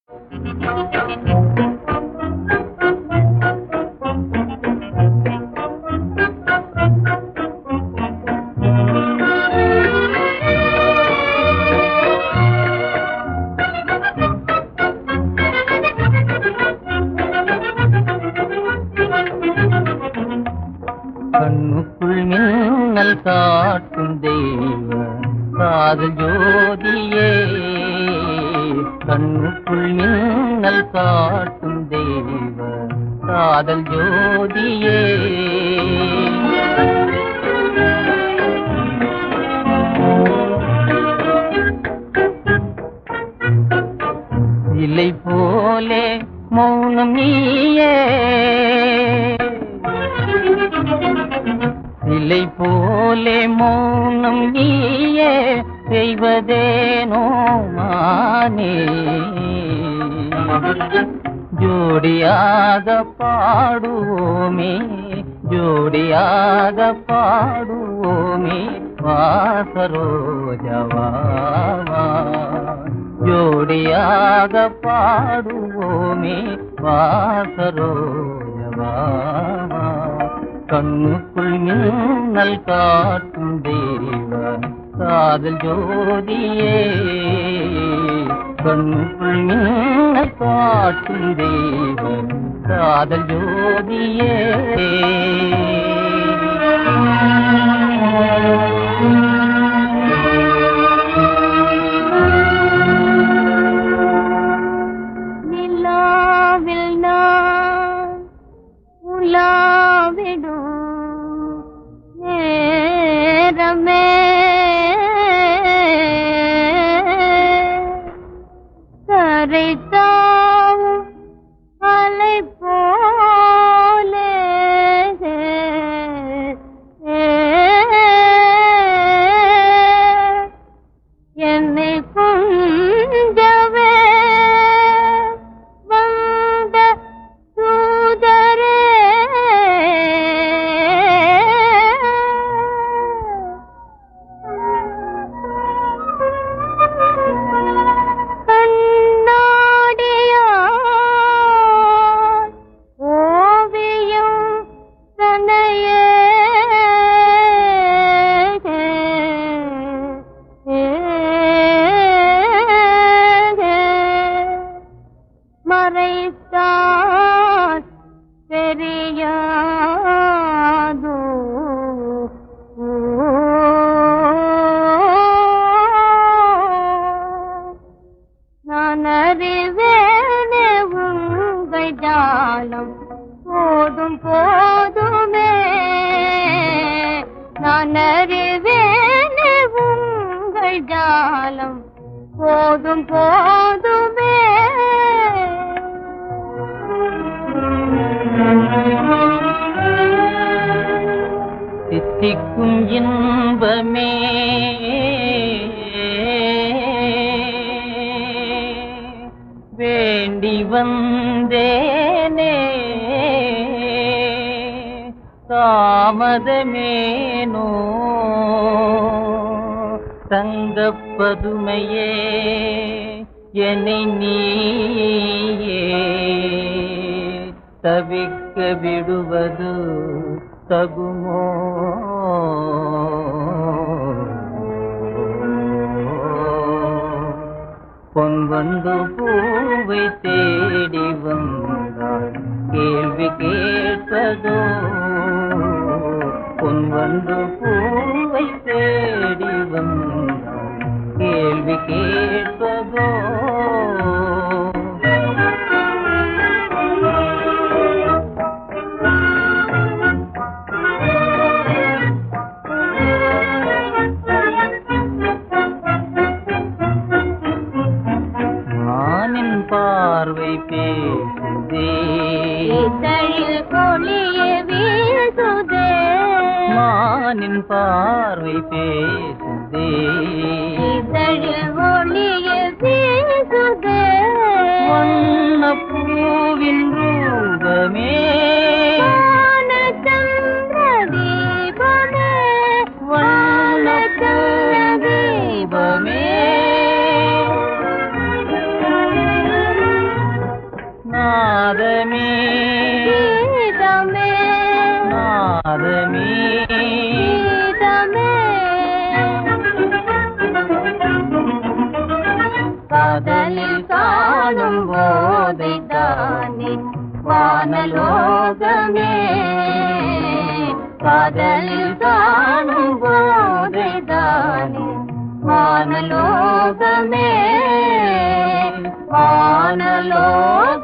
கண்ணுக்குள் மின்னல் காட்டும் தெய்வ காதல் ஜோதியே, கண்ணுக்குள் மின்னல் காட்டும் தெய்வ காதல் ஜோதியே. இலை போலே மௌனம் நீயே, இலை போலே மௌனம் நீயே, செய்வதேனோ மானே. ஜோடியாக பாடுவோமே, ஜோடியாக பாடுவோமே, வாசரோஜவா. ஜோடியாக பாடுவோமே, வாசரோஜவா. கண்ணுக்குள் மின்னல் காட்டும் தெய்வ காதல் ஜோதியே, கண்ணுக்குள் மின்னல் காட்டும் தெய்வ காதல் ஜோதியே. நிலாவில் நான் உலாவிடும் நேரமே, கரைத்தாவும் அலை போலே, என்னை கொஞ்சவே வந்த தூதரே, கண்ணாடியார் ஓவியம் தனையே, மறைத்தான் தெரியாதோ. நான் அறிவேனே உங்கள் ஜாலம் போதும் போதுமே, நான் அறிவேனே உங்கள் ஜாலம் போதும் போதுமே. தித்திக்கும் இன்பமே, வேண்டி வந்தேனே, தாமதமேனோ தங்கப் பதுமையே, என்னை நீயே தவிக்க விடுவது தகுமோ. பொன் வந்து பூவை தேடி வந்தாள் கேள்வி கேட்பதோ, பொன் வந்து பூவை தேடி வந்தாள் கேள்வி கேட்பதோ. பார்வை பேசுதே, இதழில் பொழிய வீசுதே, மானின் பார்வை பேசுதே, இதழில் ஒளிய வீசுதே, வண்ணப்பூவின் ரூபமே, வானச்சந்திர தீபமே, வண்ணச்சந்திர தீபமே. நாதமே கீதமே நாதமே கீதமே காதலில் காணும் போதைதானே வானலோகமே காதலில் காணும் போதைதானே வானலோகமே வானலோகமே